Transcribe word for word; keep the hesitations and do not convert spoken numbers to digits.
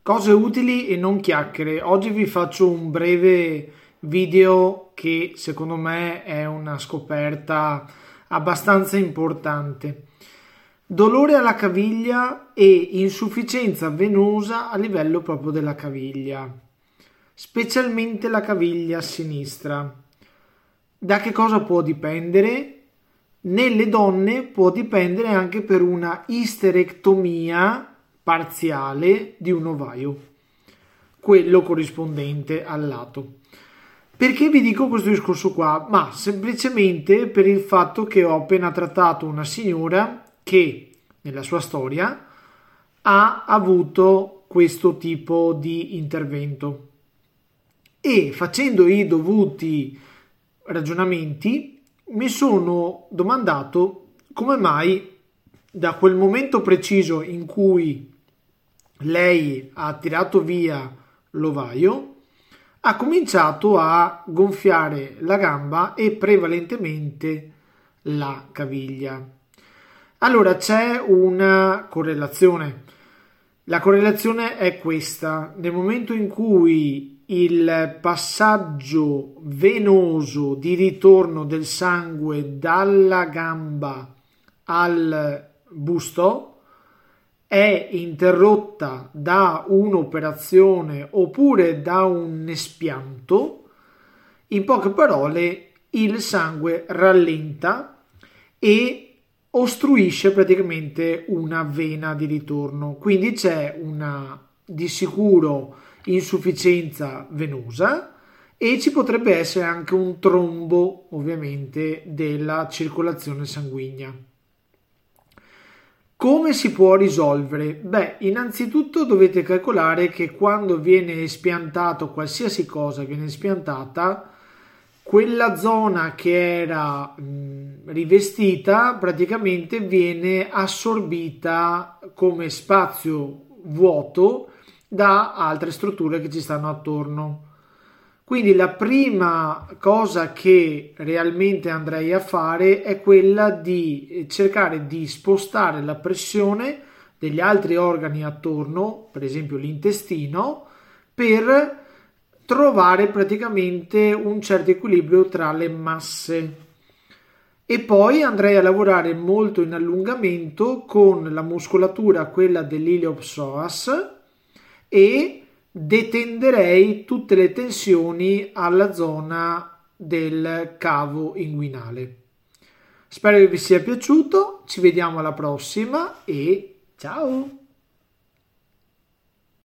Cose utili e non chiacchiere. Oggi vi faccio un breve video che secondo me è una scoperta abbastanza importante. Dolore alla caviglia e insufficienza venosa a livello proprio della caviglia, specialmente la caviglia sinistra. Da che cosa può dipendere? Nelle donne può dipendere anche per una isterectomia parziale di un ovaio, quello corrispondente al lato. Perché vi dico questo discorso qua? Ma semplicemente per il fatto che ho appena trattato una signora che nella sua storia ha avuto questo tipo di intervento e facendo i dovuti ragionamenti mi sono domandato come mai da quel momento preciso in cui lei ha tirato via l'ovaio ha cominciato a gonfiare la gamba e prevalentemente la caviglia. Allora c'è una correlazione. La correlazione è questa: nel momento in cui il passaggio venoso di ritorno del sangue dalla gamba al busto è interrotta da un'operazione oppure da un espianto, in poche parole il sangue rallenta e ostruisce praticamente una vena di ritorno, quindi c'è una di sicuro insufficienza venosa e ci potrebbe essere anche un trombo ovviamente della circolazione sanguigna. Come si può risolvere? Beh, innanzitutto dovete calcolare che quando viene espiantato qualsiasi cosa viene espiantata, quella zona che era mh, rivestita praticamente viene assorbita come spazio vuoto da altre strutture che ci stanno attorno. Quindi la prima cosa che realmente andrei a fare è quella di cercare di spostare la pressione degli altri organi attorno, per esempio l'intestino, per trovare praticamente un certo equilibrio tra le masse. E poi andrei a lavorare molto in allungamento con la muscolatura, quella dell'iliopsoas, e detenderei tutte le tensioni alla zona del cavo inguinale. Spero che vi sia piaciuto, ci vediamo alla prossima e ciao!